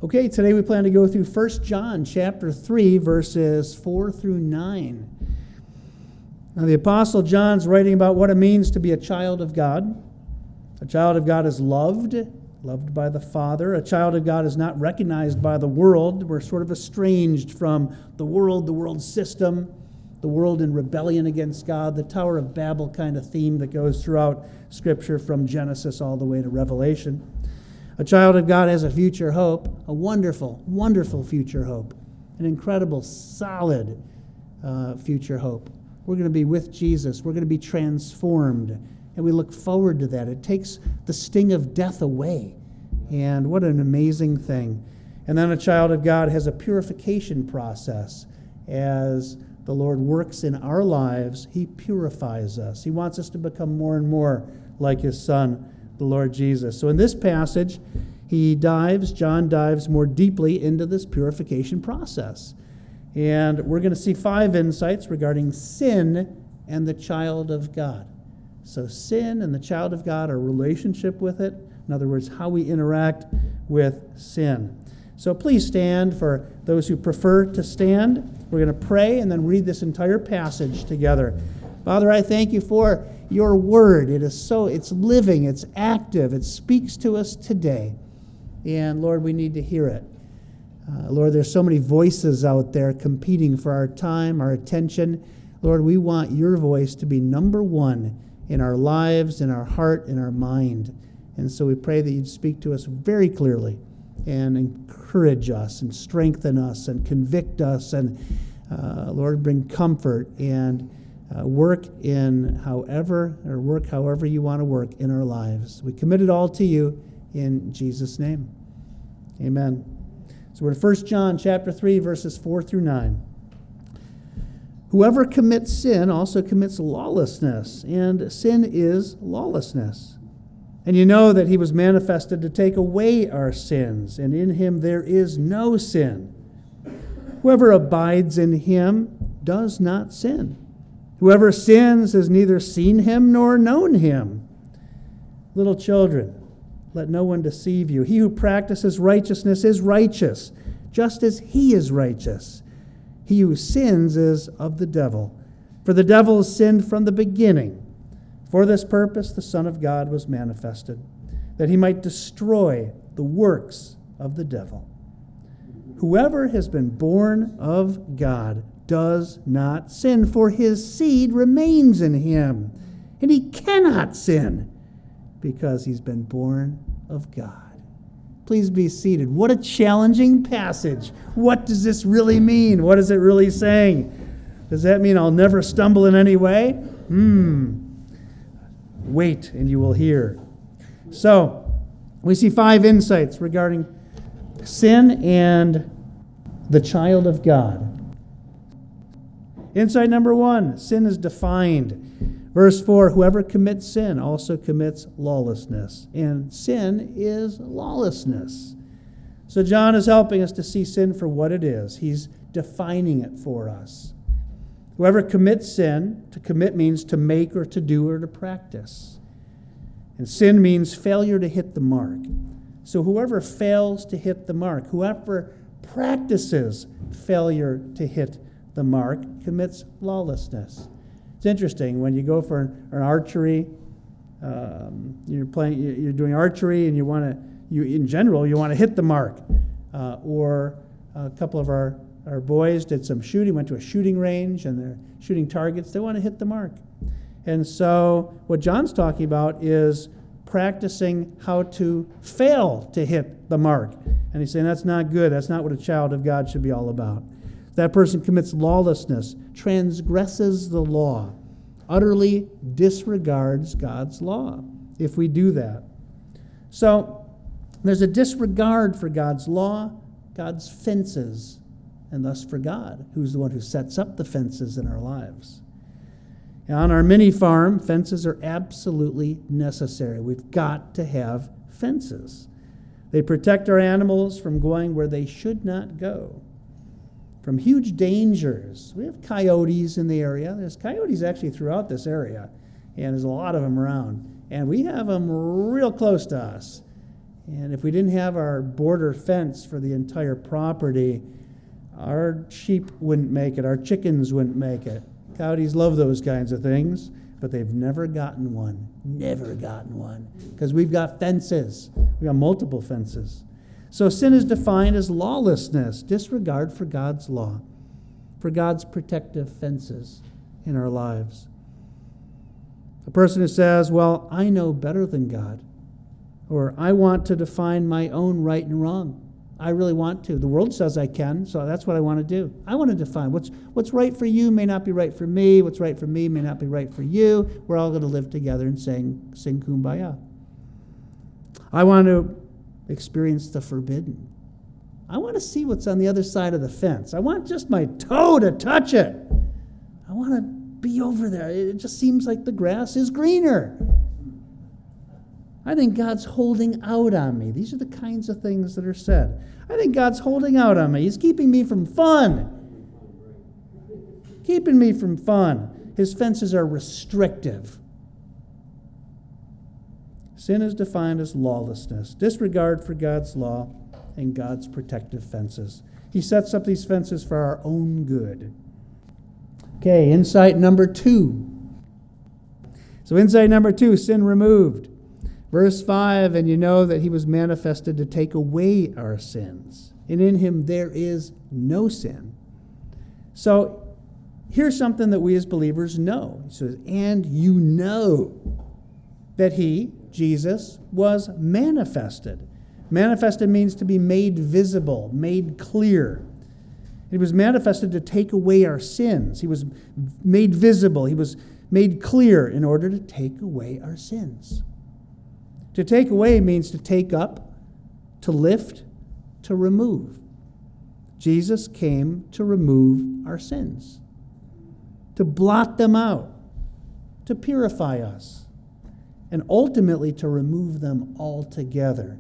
Okay, today we plan to go through 1 John chapter 3, verses 4 through 9. Now, the Apostle John's writing about what it means to be a child of God. A child of God is loved by the Father. A child of God is not recognized by the world. We're sort of estranged from the world system, the world in rebellion against God, the Tower of Babel kind of theme that goes throughout Scripture from Genesis all the way to Revelation. A child of God has a future hope, a wonderful, wonderful future hope, an incredible, solid future hope. We're going to be with Jesus. We're going to be transformed, and we look forward to that. It takes the sting of death away, and what an amazing thing. And then a child of God has a purification process. As the Lord works in our lives, He purifies us. He wants us to become more and more like His Son, the Lord Jesus. So in this passage, John dives more deeply into this purification process. And we're going to see 5 insights regarding sin and the child of God. So sin and the child of God, our relationship with it. In other words, how we interact with sin. So please stand for those who prefer to stand. We're going to pray and then read this entire passage together. Father, I thank you for your word. It's living, it's active, it speaks to us today. And Lord, we need to hear it. Lord, there's so many voices out there competing for our time, our attention. Lord, we want your voice to be number one in our lives, in our heart, in our mind. And so we pray that you'd speak to us very clearly and encourage us and strengthen us and convict us and, Lord, bring comfort and work however you want to work in our lives. We commit it all to you in Jesus' name. Amen. So we're in 1 John chapter 3, verses 4 through 9. Whoever commits sin also commits lawlessness, and sin is lawlessness. And you know that he was manifested to take away our sins, and in him there is no sin. Whoever abides in him does not sin. Whoever sins has neither seen him nor known him. Little children, let no one deceive you. He who practices righteousness is righteous, just as he is righteous. He who sins is of the devil, for the devil has sinned from the beginning. For this purpose the Son of God was manifested, that he might destroy the works of the devil. Whoever has been born of God does not sin, for his seed remains in him, and he cannot sin because he's been born of God. Please be seated. What a challenging passage. What does this really mean? What is it really saying? Does that mean I'll never stumble in any way? Wait and you will hear. So, we see 5 insights regarding sin and the child of God. Insight number 1, sin is defined. Verse 4, whoever commits sin also commits lawlessness. And sin is lawlessness. So John is helping us to see sin for what it is. He's defining it for us. Whoever commits sin, to commit means to make or to do or to practice. And sin means failure to hit the mark. So whoever fails to hit the mark, whoever practices failure to hit the mark, commits lawlessness. It's interesting when you go for an archery. You're doing archery, and you want to hit the mark. Or a couple of our boys did some shooting, went to a shooting range, and they're shooting targets. They want to hit the mark. And so what John's talking about is practicing how to fail to hit the mark. And he's saying that's not good. That's not what a child of God should be all about. That person commits lawlessness, transgresses the law, utterly disregards God's law if we do that. So there's a disregard for God's law, God's fences, and thus for God, who's the one who sets up the fences in our lives. And on our mini farm, fences are absolutely necessary. We've got to have fences. They protect our animals from going where they should not go, from huge dangers. We have coyotes in the area. There's coyotes actually throughout this area, and there's a lot of them around. And we have them real close to us. And if we didn't have our border fence for the entire property, our sheep wouldn't make it, our chickens wouldn't make it. Coyotes love those kinds of things, but they've never gotten one. Never gotten one. Because we've got fences. We've got multiple fences. So sin is defined as lawlessness, disregard for God's law, for God's protective fences in our lives. A person who says, well, I know better than God, or I want to define my own right and wrong. I really want to. The world says I can, so that's what I want to do. I want to define what's right for you may not be right for me. What's right for me may not be right for you. We're all going to live together and sing Kumbaya. I want to experience the forbidden. I want to see what's on the other side of the fence. I want just my toe to touch it. I want to be over there. It just seems like the grass is greener. I think God's holding out on me. These are the kinds of things that are said. I think God's holding out on me. He's keeping me from fun. Keeping me from fun. His fences are restrictive. Sin is defined as lawlessness, disregard for God's law and God's protective fences. He sets up these fences for our own good. Okay, insight number 2. So insight number 2, sin removed. Verse 5, and you know that he was manifested to take away our sins. And in him there is no sin. So here's something that we as believers know. He says, and you know that he, Jesus, was manifested. Manifested means to be made visible, made clear. He was manifested to take away our sins. He was made visible. He was made clear in order to take away our sins. To take away means to take up, to lift, to remove. Jesus came to remove our sins, to blot them out, to purify us, and ultimately to remove them altogether.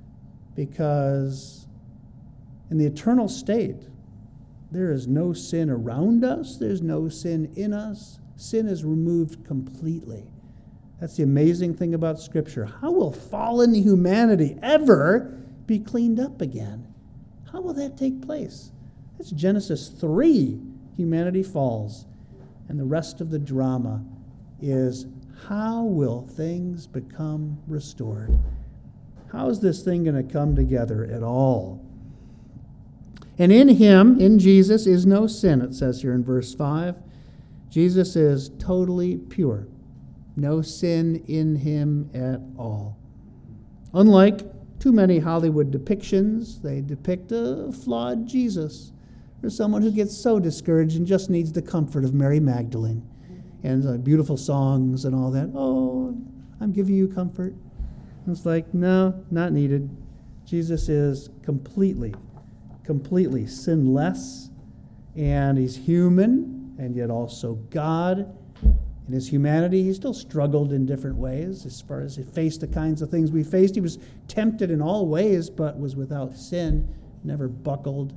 Because in the eternal state, there is no sin around us, there's no sin in us. Sin is removed completely. That's the amazing thing about Scripture. How will fallen humanity ever be cleaned up again? How will that take place? That's Genesis 3. Humanity falls. And the rest of the drama is, how will things become restored? How is this thing going to come together at all? And in him, in Jesus, is no sin, it says here in verse 5. Jesus is totally pure. No sin in him at all. Unlike too many Hollywood depictions, they depict a flawed Jesus, or someone who gets so discouraged and just needs the comfort of Mary Magdalene and beautiful songs and all that. Oh, I'm giving you comfort. And it's like, no, not needed. Jesus is completely sinless, and he's human and yet also God. In his humanity, he still struggled in different ways as far as he faced the kinds of things we faced. He was tempted in all ways, but was without sin, never buckled.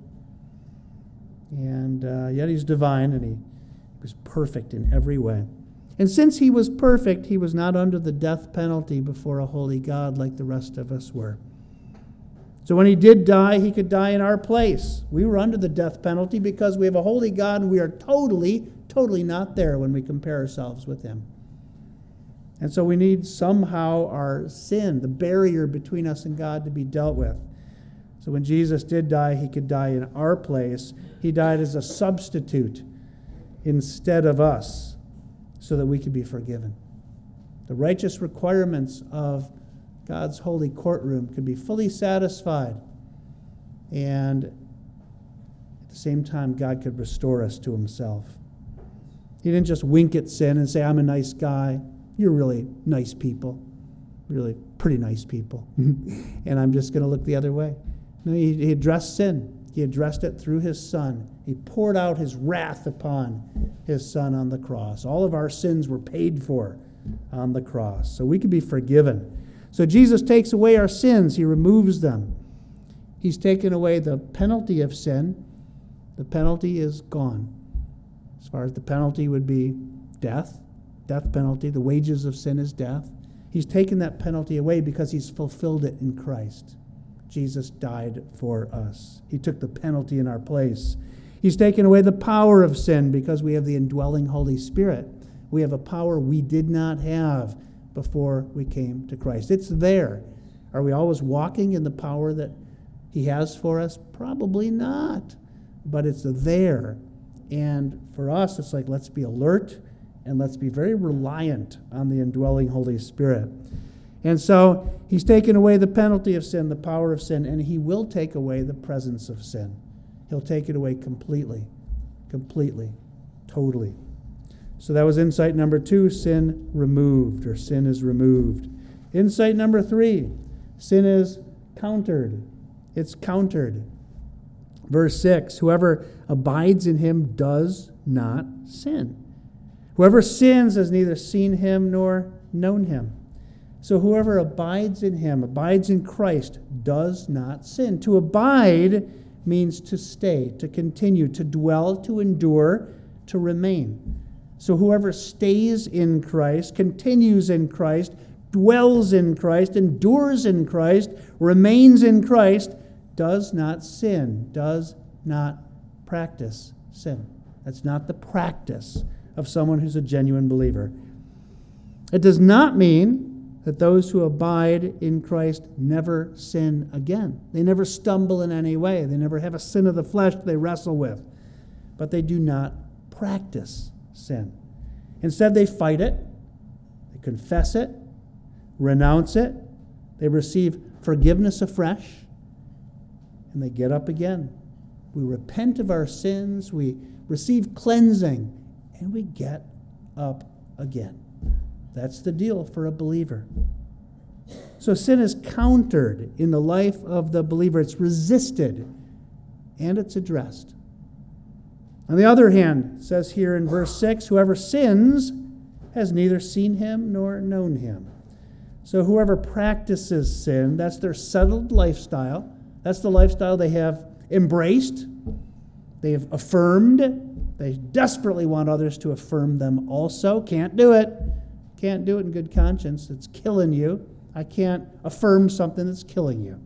And yet he's divine, and he was perfect in every way. And since he was perfect, he was not under the death penalty before a holy God like the rest of us were. So when he did die, he could die in our place. We were under the death penalty because we have a holy God, and we are totally not there when we compare ourselves with him. And so we need somehow our sin, the barrier between us and God, to be dealt with. So when Jesus did die, he could die in our place. He died as a substitute instead of us so that we could be forgiven. The righteous requirements of God's holy courtroom could be fully satisfied, and at the same time, God could restore us to himself. He didn't just wink at sin and say, I'm a nice guy. You're really nice people. Really pretty nice people. And I'm just going to look the other way. No, he addressed sin. He addressed it through his Son. He poured out his wrath upon his Son on the cross. All of our sins were paid for on the cross, so we could be forgiven. So Jesus takes away our sins. He removes them. He's taken away the penalty of sin. The penalty is gone. As far as the penalty would be death penalty. The wages of sin is death. He's taken that penalty away because he's fulfilled it in Christ. Jesus died for us. He took the penalty in our place. He's taken away the power of sin because we have the indwelling Holy Spirit. We have a power we did not have before we came to Christ. It's there. Are we always walking in the power that he has for us? Probably not. But it's there. And for us, it's like, let's be alert and let's be very reliant on the indwelling Holy Spirit. And so he's taken away the penalty of sin, the power of sin, and he will take away the presence of sin. He'll take it away completely, totally. So that was insight number 2, sin removed, or sin is removed. Insight number 3, sin is countered. It's countered. Verse 6, whoever abides in him does not sin. Whoever sins has neither seen him nor known him. So whoever abides in him, abides in Christ, does not sin. To abide means to stay, to continue, to dwell, to endure, to remain. So whoever stays in Christ, continues in Christ, dwells in Christ, endures in Christ, remains in Christ, does not sin, does not practice sin. That's not the practice of someone who's a genuine believer. It does not mean that those who abide in Christ never sin again. They never stumble in any way. They never have a sin of the flesh they wrestle with. But they do not practice sin. Instead, they fight it, they confess it, renounce it, they receive forgiveness afresh, and they get up again. We repent of our sins, we receive cleansing, and we get up again. That's the deal for a believer. So sin is countered in the life of the believer. It's resisted, and it's addressed. On the other hand, it says here in verse 6, whoever sins has neither seen him nor known him. So whoever practices sin, that's their settled lifestyle. That's the lifestyle they have embraced. They have affirmed. They desperately want others to affirm them also. Can't do it. Can't do it in good conscience. It's killing you. I can't affirm something that's killing you.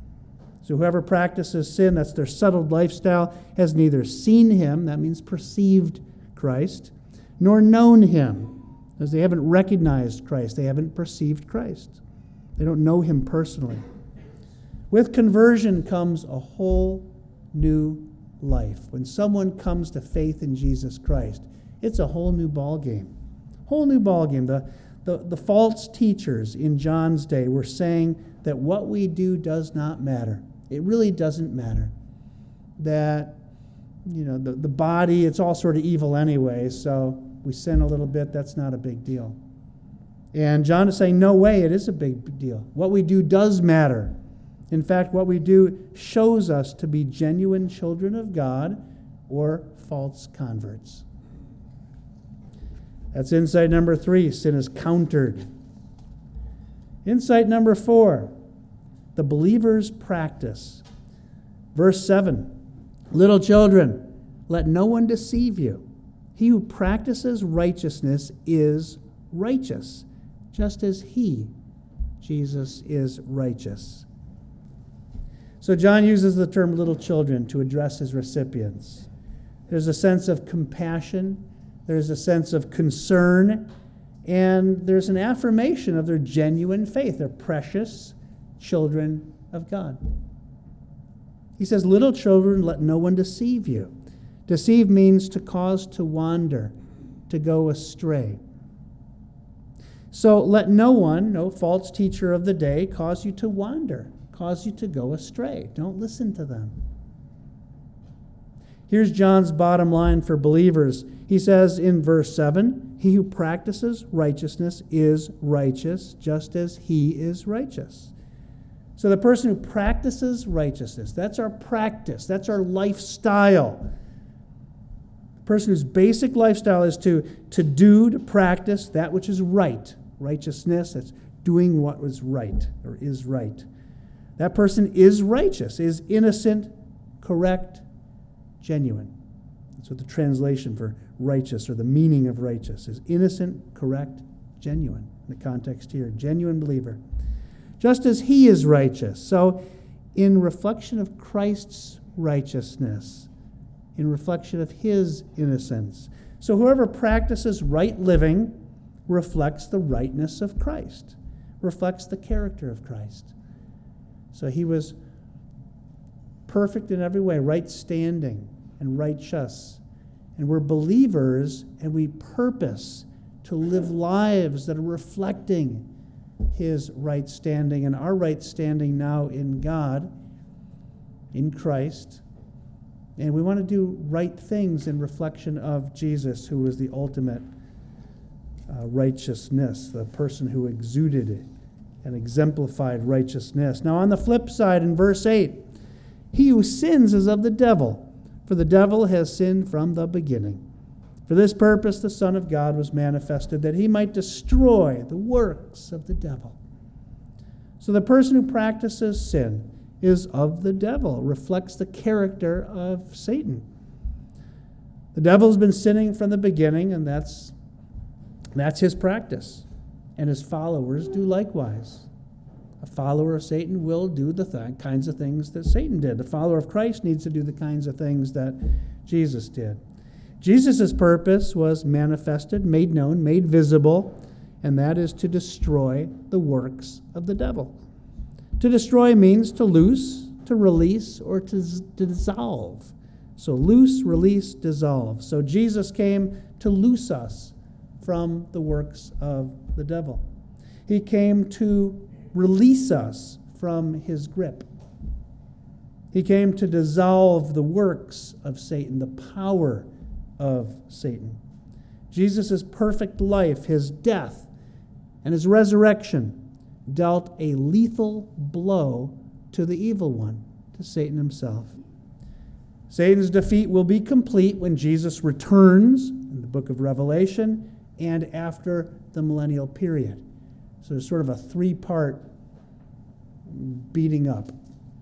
So whoever practices sin, that's their settled lifestyle, has neither seen him, that means perceived Christ, nor known him, as they haven't recognized Christ. They haven't perceived Christ. They don't know him personally. With conversion comes a whole new life. When someone comes to faith in Jesus Christ, it's a whole new ballgame. Whole new ballgame. The false teachers in John's day were saying that what we do does not matter. It really doesn't matter. That, the body, it's all sort of evil anyway, so we sin a little bit, that's not a big deal. And John is saying, no way, it is a big deal. What we do does matter. In fact, what we do shows us to be genuine children of God or false converts. That's insight number 3. Sin is countered. Insight number 4. The believer's practice. Verse 7. Little children, let no one deceive you. He who practices righteousness is righteous, just as he, Jesus, is righteous. So John uses the term little children to address his recipients. There's a sense of compassion. There's a sense of concern, and there's an affirmation of their genuine faith. They're precious children of God. He says, little children, let no one deceive you. Deceive means to cause to wander, to go astray. So let no one, no false teacher of the day, cause you to wander, cause you to go astray. Don't listen to them. Here's John's bottom line for believers. He says in verse 7, he who practices righteousness is righteous, just as he is righteous. So the person who practices righteousness, that's our practice, that's our lifestyle. The person whose basic lifestyle is to practice that which is right. Righteousness, that's doing what was right or is right. That person is righteous, is innocent, correct, genuine. That's what the translation for righteous or the meaning of righteous is. Innocent, correct, genuine. in the context here, genuine believer. Just as he is righteous. So in reflection of Christ's righteousness, in reflection of his innocence. So whoever practices right living reflects the rightness of Christ, reflects the character of Christ. So he was perfect in every way, right standing and righteous. And we're believers, and we purpose to live lives that are reflecting his right standing and our right standing now in God, in Christ. And we want to do right things in reflection of Jesus, who was the ultimate righteousness, the person who exuded it and exemplified righteousness. Now, on the flip side, in verse 8, he who sins is of the devil, for the devil has sinned from the beginning. For this purpose the Son of God was manifested, that he might destroy the works of the devil. So the person who practices sin is of the devil, reflects the character of Satan. The devil's been sinning from the beginning, and that's his practice. And his followers do likewise. A follower of Satan will do the kinds of things that Satan did. The follower of Christ needs to do the kinds of things that Jesus did. Jesus' purpose was manifested, made known, made visible, and that is to destroy the works of the devil. To destroy means to loose, to release, or to dissolve. So loose, release, dissolve. So Jesus came to loose us from the works of the devil. He came to release us from his grip. He came to dissolve the works of Satan, the power of Satan. Jesus' perfect life, his death, and his resurrection dealt a lethal blow to the evil one, to Satan himself. Satan's defeat will be complete when Jesus returns in the book of Revelation and after the millennial period. So there's sort of a three-part beating up.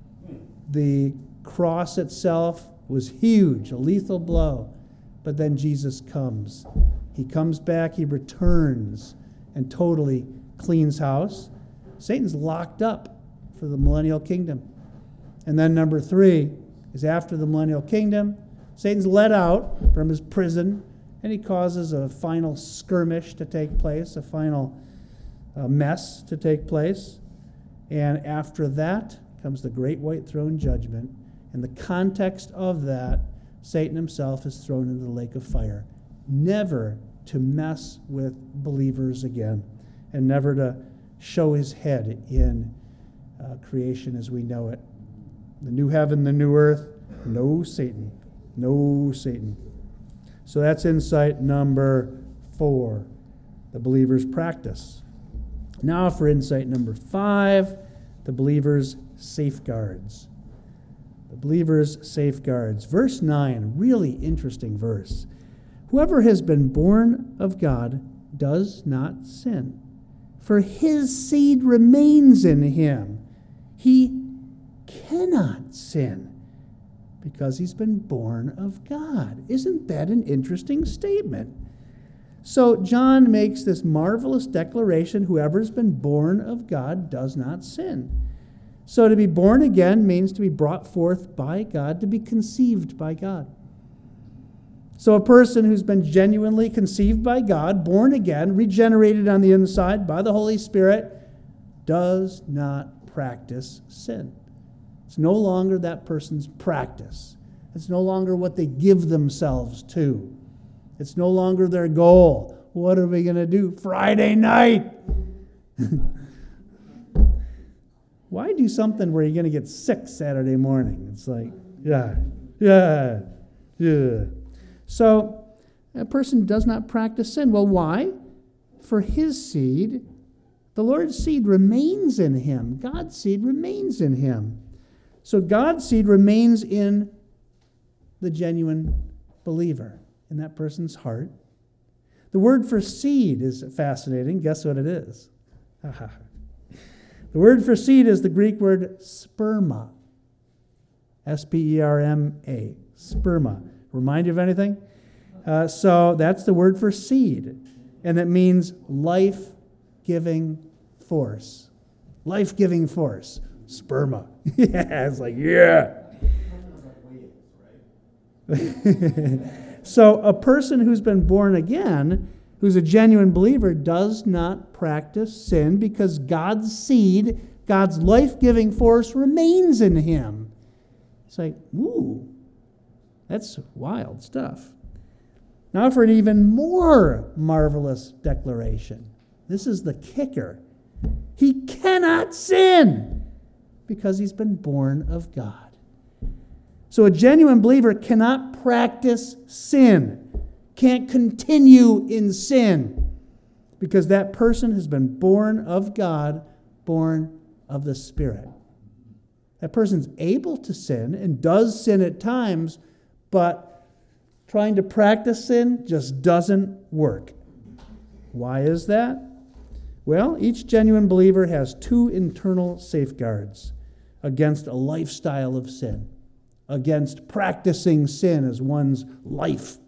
The cross itself was huge, a lethal blow. But then Jesus comes. He comes back, he returns, and totally cleans house. Satan's locked up for the millennial kingdom. And then number 3 is after the millennial kingdom, Satan's let out from his prison, and he causes a final skirmish to take place, a final mess to take place. And after that comes the great white throne judgment. In the context of that, Satan himself is thrown into the lake of fire, never to mess with believers again, and never to show his head in creation as we know it. The new heaven, the new earth, no Satan. No Satan. So that's insight number 4, the believer's practice. Now for insight number 5, the believer's safeguards. The believer's safeguards. Verse 9, really interesting verse. Whoever has been born of God does not sin, for his seed remains in him. He cannot sin because he's been born of God. Isn't that an interesting statement? So John makes this marvelous declaration, whoever's been born of God does not sin. So to be born again means to be brought forth by God, to be conceived by God. So a person who's been genuinely conceived by God, born again, regenerated on the inside by the Holy Spirit, does not practice sin. It's no longer that person's practice. It's no longer what they give themselves to. It's no longer their goal. What are we going to do Friday night? Why do something where you're going to get sick Saturday morning? It's like, yeah. So a person does not practice sin. Well, why? For his seed, the Lord's seed remains in him. God's seed remains in him. So God's seed remains in the genuine believer, in that person's heart. The word for seed is fascinating. Guess what it is? The word for seed is the Greek word sperma. S-P-E-R-M-A. Sperma. Remind you of anything? So that's the word for seed. And it means life life-giving force. Life-giving force. Sperma. Yeah, it's like, yeah. So a person who's been born again, who's a genuine believer, does not practice sin because God's seed, God's life-giving force remains in him. It's like, ooh, that's wild stuff. Now for an even more marvelous declaration. This is the kicker. He cannot sin because he's been born of God. So a genuine believer cannot practice sin, can't continue in sin, because that person has been born of God, born of the Spirit. That person's able to sin and does sin at times, but trying to practice sin just doesn't work. Why is that? Well, each genuine believer has two internal safeguards against a lifestyle of sin, against practicing sin as one's life.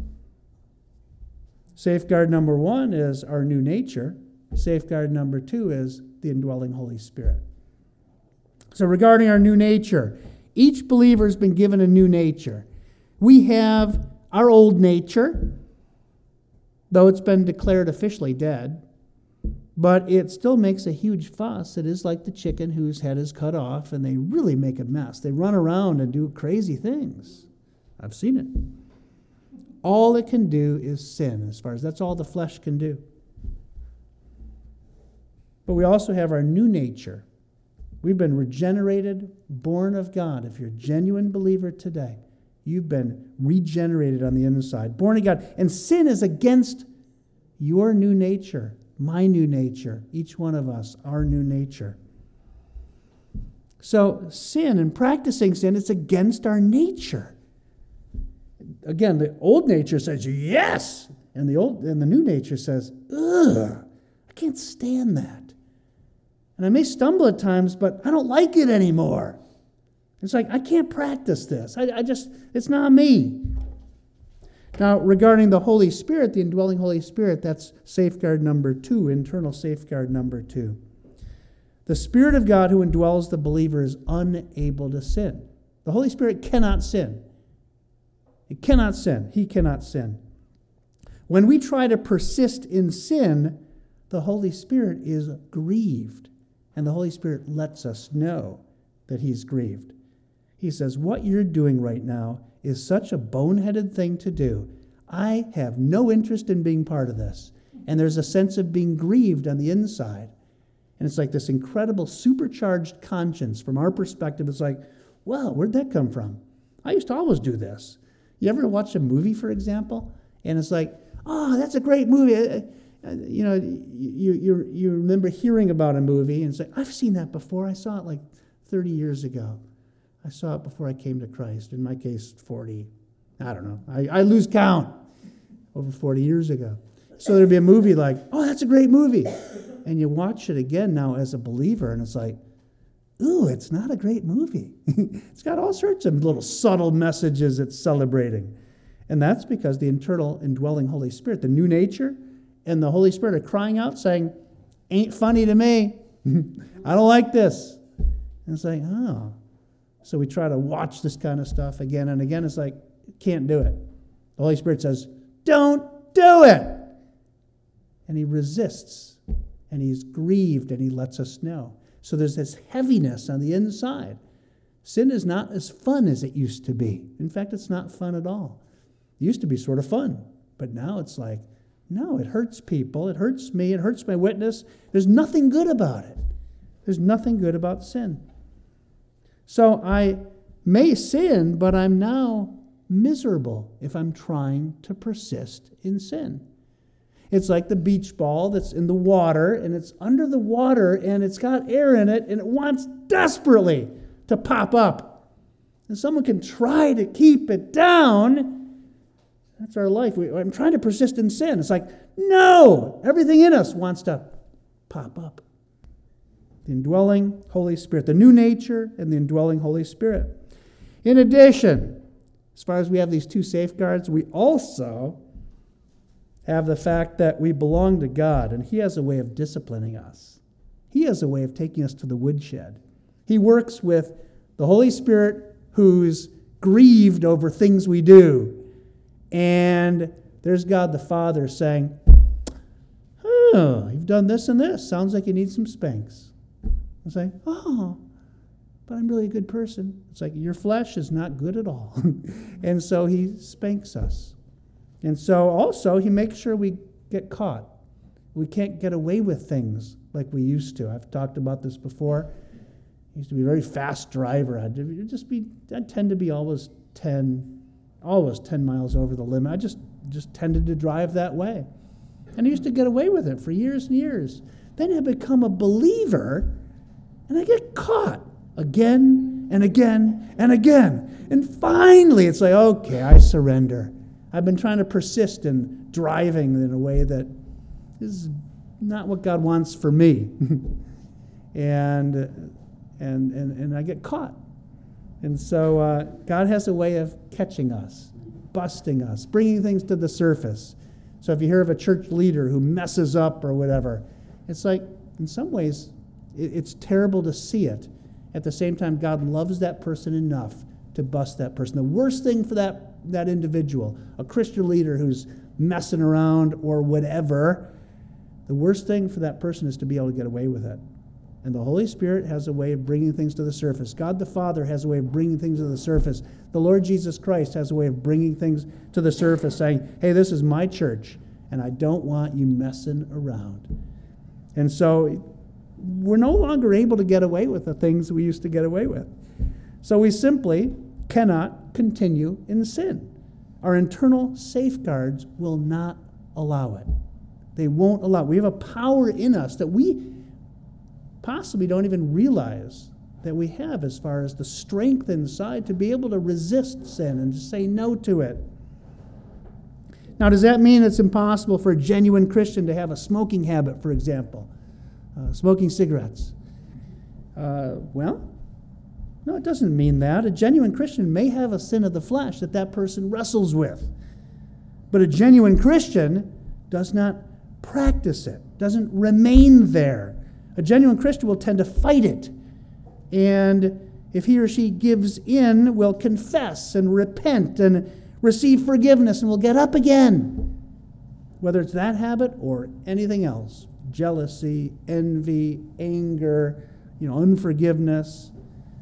Safeguard number one is our new nature. Safeguard number two is the indwelling Holy Spirit. So regarding our new nature, each believer has been given a new nature. We have our old nature, though it's been declared officially dead, but it still makes a huge fuss. It is like the chicken whose head is cut off, and they really make a mess. They run around and do crazy things. I've seen it. All it can do is sin, as far as that's all the flesh can do. But we also have our new nature. We've been regenerated, born of God. If you're a genuine believer today, you've been regenerated on the inside, born of God. And sin is against your new nature, my new nature, each one of us, our new nature. So sin and practicing sin, it's against our nature. Again, the old nature says yes, and the new nature says, ugh, I can't stand that. And I may stumble at times, but I don't like it anymore. It's like, I can't practice this. It's not me. Now, regarding the Holy Spirit, the indwelling Holy Spirit, that's safeguard number two, internal safeguard number two. The Spirit of God who indwells the believer is unable to sin. The Holy Spirit cannot sin. It cannot sin. He cannot sin. When we try to persist in sin, the Holy Spirit is grieved. And the Holy Spirit lets us know that he's grieved. He says, what you're doing right now is such a boneheaded thing to do. I have no interest in being part of this. And there's a sense of being grieved on the inside. And it's like this incredible supercharged conscience. From our perspective, it's like, well, where'd that come from? I used to always do this. You ever watch a movie, for example? And it's like, oh, that's a great movie. You remember hearing about a movie and say, I've seen that before. I saw it like 30 years ago. I saw it before I came to Christ. In my case, 40. I don't know. I lose count. Over 40 years ago. So there'd be a movie like, oh, that's a great movie. And you watch it again now as a believer, and it's like, ooh, it's not a great movie. It's got all sorts of little subtle messages it's celebrating. And that's because the internal indwelling Holy Spirit, the new nature, and the Holy Spirit are crying out saying, ain't funny to me. I don't like this. And it's like, oh. So we try to watch this kind of stuff again and again. It's like, can't do it. The Holy Spirit says, don't do it. And he resists. And he's grieved and he lets us know. So there's this heaviness on the inside. Sin is not as fun as it used to be. In fact, it's not fun at all. It used to be sort of fun. But now it's like, no, it hurts people. It hurts me. It hurts my witness. There's nothing good about it. There's nothing good about sin. So I may sin, but I'm now miserable if I'm trying to persist in sin. It's like the beach ball that's in the water, and it's under the water, and it's got air in it, and it wants desperately to pop up. And someone can try to keep it down. That's our life. I'm trying to persist in sin. It's like, no! Everything in us wants to pop up. The indwelling Holy Spirit, the new nature and the indwelling Holy Spirit. In addition, as far as we have these two safeguards, we also have the fact that we belong to God, and He has a way of disciplining us. He has a way of taking us to the woodshed. He works with the Holy Spirit who's grieved over things we do. And there's God the Father saying, oh, you've done this and this. Sounds like you need some spanks. I say, oh, but I'm really a good person. It's like your flesh is not good at all. And so He spanks us. And so also He makes sure we get caught. We can't get away with things like we used to. I've talked about this before. I used to be a very fast driver. I'd tend to be always 10 miles over the limit. I just tended to drive that way. And I used to get away with it for years and years. Then I become a believer, and I get caught again and again and again. And finally, it's like, okay, I surrender. I've been trying to persist in driving in a way that is not what God wants for me. and I get caught. And so God has a way of catching us, busting us, bringing things to the surface. So if you hear of a church leader who messes up or whatever, it's like, in some ways, it's terrible to see it. At the same time, God loves that person enough to bust that person. The worst thing for that individual, a Christian leader who's messing around or whatever, the worst thing for that person is to be able to get away with it. And the Holy Spirit has a way of bringing things to the surface. God the Father has a way of bringing things to the surface. The Lord Jesus Christ has a way of bringing things to the surface, saying, hey, this is my church, and I don't want you messing around. And so we're no longer able to get away with the things we used to get away with. So we simply cannot continue in sin. Our internal safeguards will not allow it. They won't allow it. We have a power in us that we possibly don't even realize that we have, as far as the strength inside to be able to resist sin and to say no to it. Now, does that mean it's impossible for a genuine Christian to have a smoking habit, for example? Smoking cigarettes? Well, no, it doesn't mean that. A genuine Christian may have a sin of the flesh that person wrestles with. But a genuine Christian does not practice it, doesn't remain there. A genuine Christian will tend to fight it. And if he or she gives in, will confess and repent and receive forgiveness and will get up again. Whether it's that habit or anything else. Jealousy, envy, anger, unforgiveness,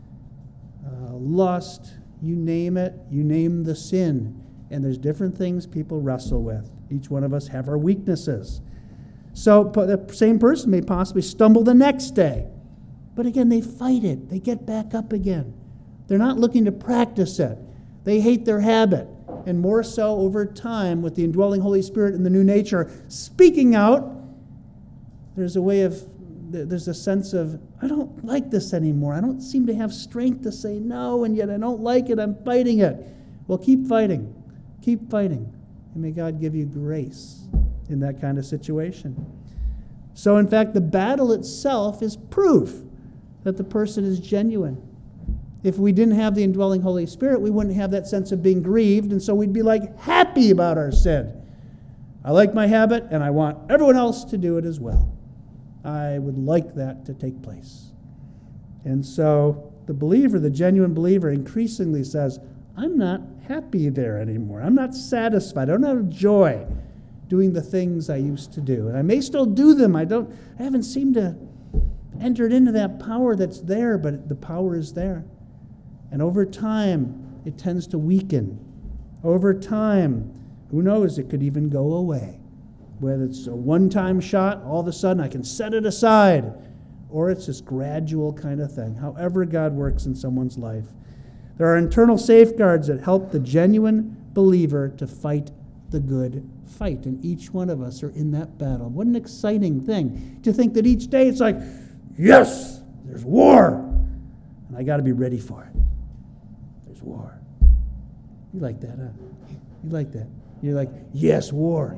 lust, you name it, you name the sin. And there's different things people wrestle with. Each one of us have our weaknesses. So the same person may possibly stumble the next day. But again, they fight it. They get back up again. They're not looking to practice it. They hate their habit. And more so over time, with the indwelling Holy Spirit and the new nature speaking out, there's a sense of, I don't like this anymore. I don't seem to have strength to say no, and yet I don't like it. I'm fighting it. Well, keep fighting. Keep fighting. And may God give you grace in that kind of situation. So, in fact, the battle itself is proof that the person is genuine. If we didn't have the indwelling Holy Spirit, we wouldn't have that sense of being grieved, and so we'd be happy about our sin. I like my habit, and I want everyone else to do it as well. I would like that to take place. And so the believer, the genuine believer, increasingly says, I'm not happy there anymore. I'm not satisfied. I don't have joy doing the things I used to do. And I may still do them. I haven't seemed to enter into that power that's there, but the power is there. And over time, it tends to weaken. Over time, who knows, it could even go away. Whether it's a one-time shot, all of a sudden I can set it aside, or it's this gradual kind of thing, however God works in someone's life. There are internal safeguards that help the genuine believer to fight the good fight, and each one of us are in that battle. What an exciting thing to think that each day it's like, yes, there's war, and I got to be ready for it. There's war. You like that, huh? You like that? You're like, yes, war.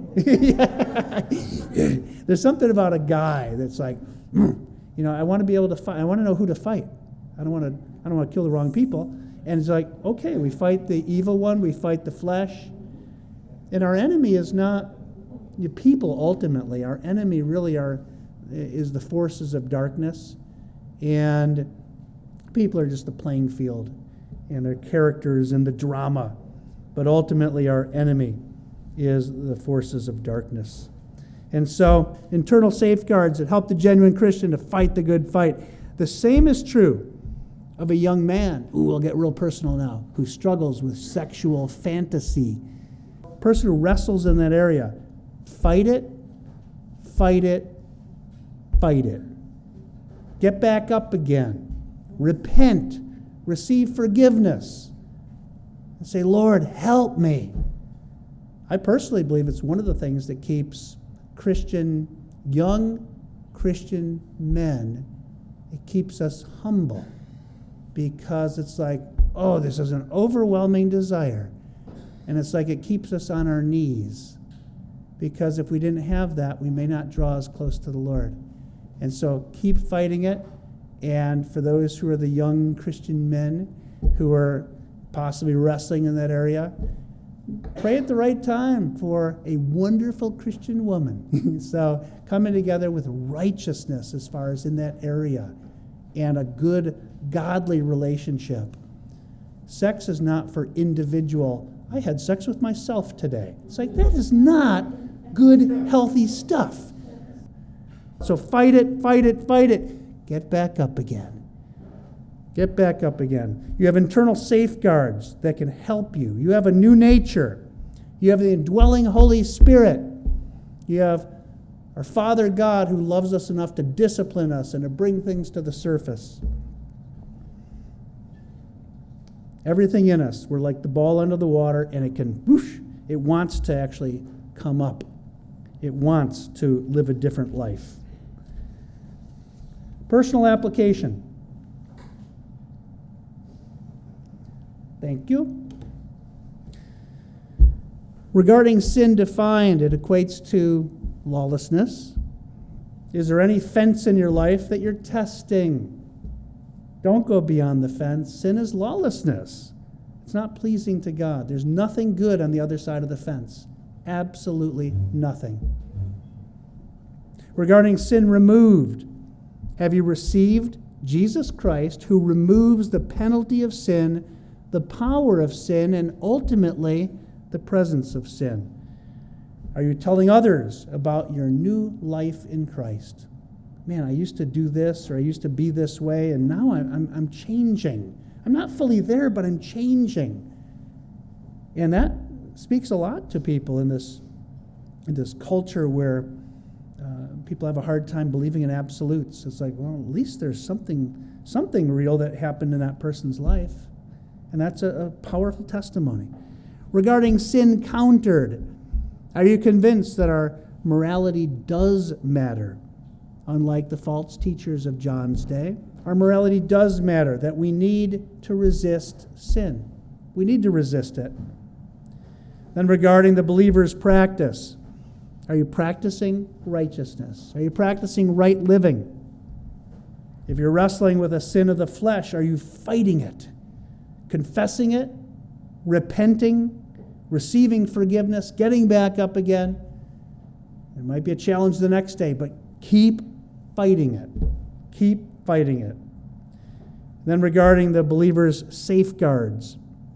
There's something about a guy that's like, I want to be able to fight. I want to know who to fight. I don't want to kill the wrong people. And it's like, okay, we fight the evil one, we fight the flesh. And our enemy is not the people ultimately, our enemy really is the forces of darkness, and people are just the playing field, and their characters and the drama. But ultimately our enemy is the forces of darkness. And so, internal safeguards that help the genuine Christian to fight the good fight. The same is true of a young man, we'll get real personal now, who struggles with sexual fantasy. A person who wrestles in that area. Fight it, fight it, fight it. Get back up again. Repent. Receive forgiveness. And say, Lord, help me. I personally believe it's one of the things that keeps young Christian men, it keeps us humble, because it's like, oh, this is an overwhelming desire. And it's like it keeps us on our knees, because if we didn't have that, we may not draw as close to the Lord. And so keep fighting it. And for those who are the young Christian men who are possibly wrestling in that area, pray at the right time for a wonderful Christian woman. So coming together with righteousness as far as in that area, and a good, godly relationship. Sex is not for individual, I had sex with myself today. It's like, that is not good, healthy stuff. So fight it, fight it, fight it. Get back up again. Get back up again. You have internal safeguards that can help you. You have a new nature. You have the indwelling Holy Spirit. You have our Father God who loves us enough to discipline us and to bring things to the surface. Everything in us, we're like the ball under the water, and it can, whoosh, it wants to actually come up. It wants to live a different life. Personal application. Thank you. Regarding sin defined, it equates to lawlessness. Is there any fence in your life that you're testing? Don't go beyond the fence. Sin is lawlessness. It's not pleasing to God. There's nothing good on the other side of the fence. Absolutely nothing. Regarding sin removed, have you received Jesus Christ, who removes the penalty of sin, the power of sin, and ultimately the presence of sin? Are you telling others about your new life in Christ? Man, I used to do this, or I used to be this way, and now I'm changing. I'm not fully there, but I'm changing. And that speaks a lot to people in this culture where people have a hard time believing in absolutes. It's like, well, at least there's something real that happened in that person's life. And that's a powerful testimony. Regarding sin countered, are you convinced that our morality does matter? Unlike the false teachers of John's day, our morality does matter, that we need to resist sin. We need to resist it. Then regarding the believer's practice, are you practicing righteousness? Are you practicing right living? If you're wrestling with a sin of the flesh, are you fighting it? Confessing it? Repenting? Receiving forgiveness? Getting back up again? It might be a challenge the next day, but keep fighting it. Keep fighting it. Then regarding the believer's safeguards.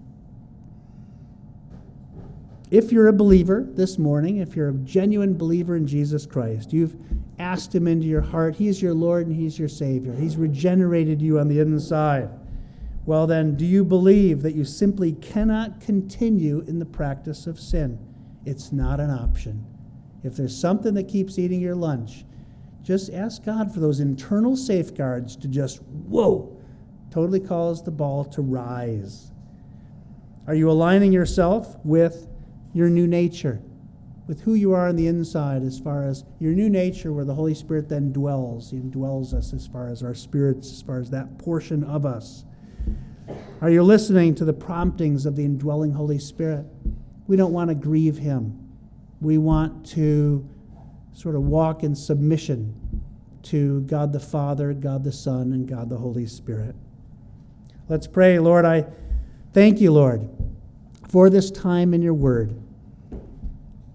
If you're a believer this morning, if you're a genuine believer in Jesus Christ, you've asked him into your heart, he's your Lord and he's your Savior. He's regenerated you on the inside. Well then, do you believe that you simply cannot continue in the practice of sin? It's not an option. If there's something that keeps eating your lunch, just ask God for those internal safeguards to just, totally cause the ball to rise. Are you aligning yourself with your new nature, with who you are on the inside, as far as your new nature where the Holy Spirit then dwells? He indwells us as far as our spirits, as far as that portion of us. Are you listening to the promptings of the indwelling Holy Spirit? We don't want to grieve him. We want to sort of walk in submission to God the Father, God the Son, and God the Holy Spirit. Let's pray. Lord, I thank you, Lord, for this time in your word.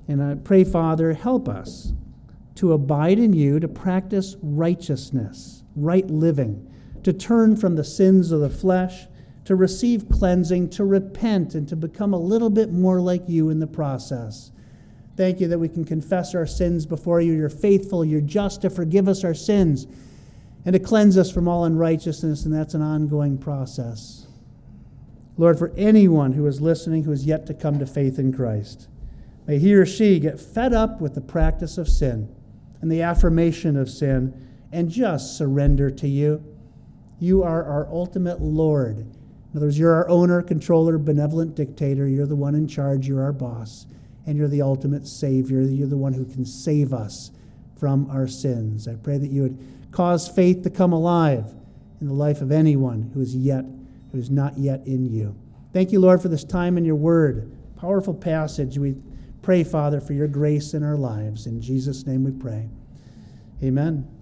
And I pray, Father, help us to abide in you, to practice righteousness, right living, to turn from the sins of the flesh, to receive cleansing, to repent, and to become a little bit more like you in the process. Thank you that we can confess our sins before you. You're faithful, you're just to forgive us our sins and to cleanse us from all unrighteousness, and that's an ongoing process. Lord, for anyone who is listening who is yet to come to faith in Christ, may he or she get fed up with the practice of sin and the affirmation of sin and just surrender to you. You are our ultimate Lord. In other words, you're our owner, controller, benevolent dictator. You're the one in charge. You're our boss. And you're the ultimate Savior. You're the one who can save us from our sins. I pray that you would cause faith to come alive in the life of anyone who is not yet in you. Thank you, Lord, for this time in your word. Powerful passage. We pray, Father, for your grace in our lives. In Jesus' name we pray. Amen.